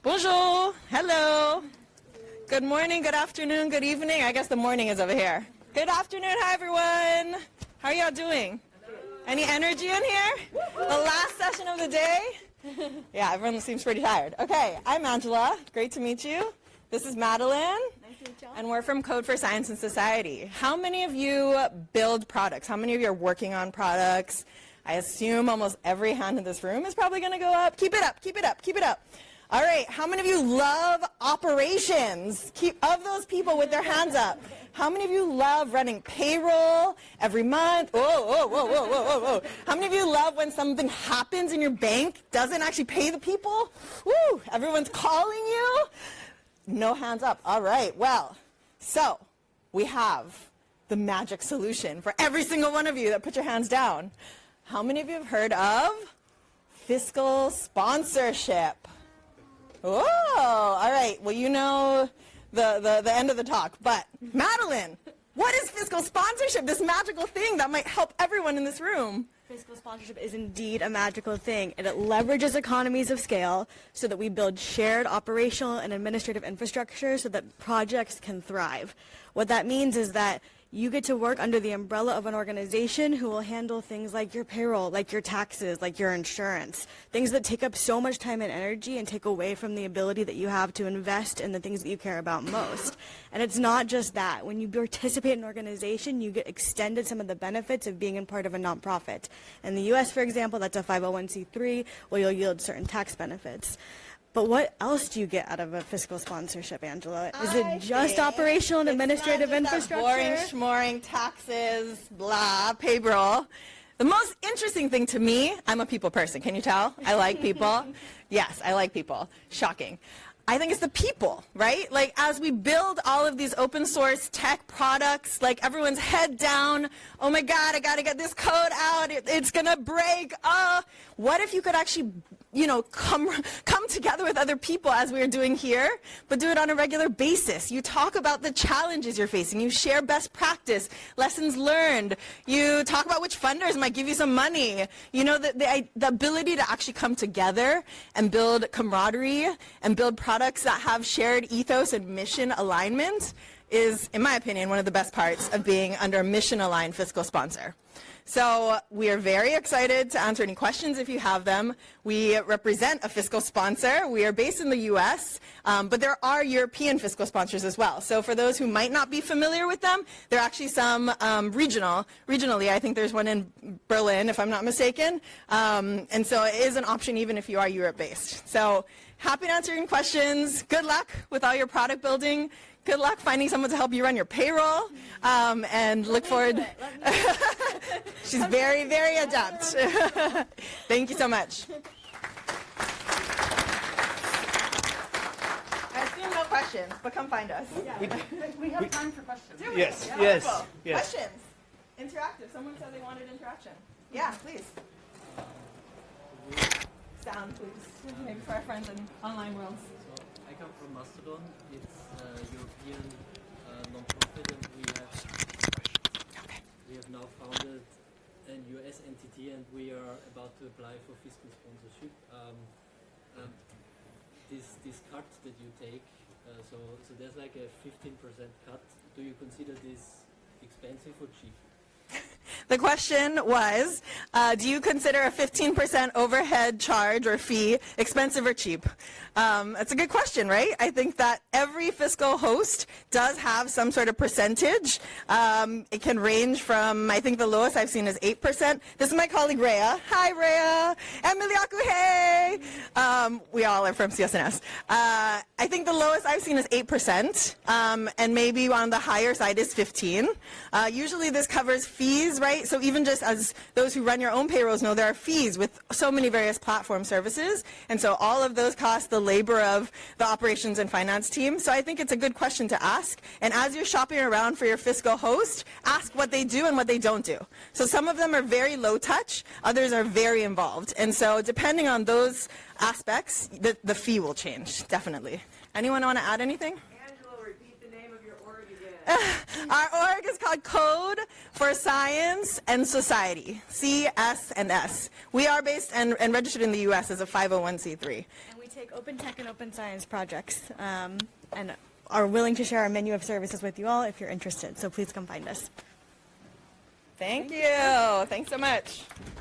Bonjour. Hello. Good morning, good afternoon, good evening. I guess the morning is over here. Good afternoon. Hi, everyone. How are y'all doing? Any energy in here? The last session of the day? Yeah, everyone seems pretty tired. Okay, I'm Angela. Great to meet you. This is Madeline. Nice to meet you. And we're from Code for Science and Society. How many of you build products? How many of you are working on products? I assume almost every hand in this room is probably going to go up. Keep it up, keep it up, keep it up. All right, how many of you love operations? Of those people with their hands up, how many of you love running payroll every month? Whoa. How many of you love when something happens in your bank, doesn't actually pay the people? Woo, everyone's calling you? No hands up. All right, well, so we have the magic solution for every single one of you that put your hands down. How many of you have heard of fiscal sponsorship? Oh, all right. Well, you know the end of the talk. But Madeline, what is fiscal sponsorship, this magical thing that might help everyone in this room? Fiscal sponsorship is indeed a magical thing, and it leverages economies of scale so that we build shared operational and administrative infrastructure so that projects can thrive. What that means is that you get to work under the umbrella of an organization who will handle things like your payroll, like your taxes, like your insurance, things that take up so much time and energy and take away from the ability that you have to invest in the things that you care about most. And it's not just that. When you participate in an organization, you get extended some of the benefits of being a part of a nonprofit. In the U.S., for example, that's a 501c3, where you'll yield certain tax benefits. But what else do you get out of a fiscal sponsorship, Angela? Is it just operational and administrative infrastructure? Boring, schmoring, taxes, blah, payroll. The most interesting thing to me, I'm a people person. Can you tell? I like people. Yes, I like people. Shocking. I think it's the people, right? Like, as we build all of these open source tech products, like everyone's head down, oh my God, I gotta get this code out, it's gonna break. What if you could actually, come together with other people as we are doing here, but do it on a regular basis? You talk about the challenges you're facing, you share best practice, lessons learned, you talk about which funders might give you some money. The ability to actually come together and build camaraderie and build products that have shared ethos and mission alignment is, in my opinion, one of the best parts of being under a mission-aligned fiscal sponsor. So we are very excited to answer any questions if you have them. We represent a fiscal sponsor. We are based in the U.S., but there are European fiscal sponsors as well. So for those who might not be familiar with them, there are actually some regionally. I think there's one in Berlin, if I'm not mistaken. And so it is an option even if you are Europe-based. So happy to answer any questions. Good luck with all your product building. Good luck finding someone to help you run your payroll, and look forward. She's very, very adept. Thank you so much. I assume no questions, but come find us. Yeah. We have time for questions. Do we? Yes, Yeah, yes, wonderful. yes. Questions? Interactive. Someone said they wanted interaction. Yeah, please. Sound, please. Maybe for our friends in online worlds. I come from Mastodon. It's a European non-profit, and we have now founded an US entity, and we are about to apply for fiscal sponsorship. This cut that you take, so there's like a 15% cut. Do you consider this expensive or cheap? The question was, do you consider a 15% overhead charge or fee expensive or cheap? That's a good question, right? I think that every fiscal host does have some sort of percentage. It can range from, I think the lowest I've seen is 8%. This is my colleague Rhea. Hi, Rhea. Emiliaku, hey. We all are from CSNS. I think the lowest I've seen is 8%, and maybe on the higher side is 15. Usually this covers fees, right? So even just as those who run your own payrolls know, there are fees with so many various platform services. And so all of those cost the labor of the operations and finance team. So I think it's a good question to ask. And as you're shopping around for your fiscal host, ask what they do and what they don't do. So some of them are very low touch, others are very involved. And so depending on those aspects, the fee will change, definitely. Anyone want to add anything? Our org is called Code for Science and Society, CS&S. We are based and registered in the U.S. as a 501c3. And we take open tech and open science projects and are willing to share our menu of services with you all if you're interested. So please come find us. Thank you. Thanks so much.